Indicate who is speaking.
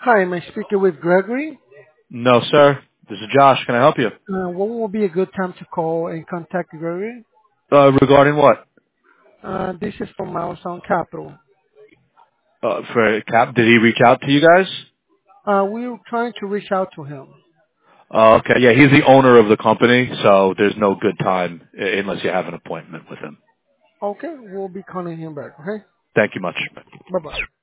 Speaker 1: Hi, am I speaking with Gregory?
Speaker 2: No, sir. This is Josh. Can I help you?
Speaker 1: When will be a good time to call and contact Gregory?
Speaker 2: Regarding what?
Speaker 1: This is from Milestone Capital.
Speaker 2: For Cap, did he reach out to you guys?
Speaker 1: We were trying to reach out to him.
Speaker 2: Okay. Yeah, he's the owner of the company, so there's no good time unless you have an appointment with him.
Speaker 1: Okay, we'll be calling him back, okay?
Speaker 2: Thank you much.
Speaker 1: Bye-bye.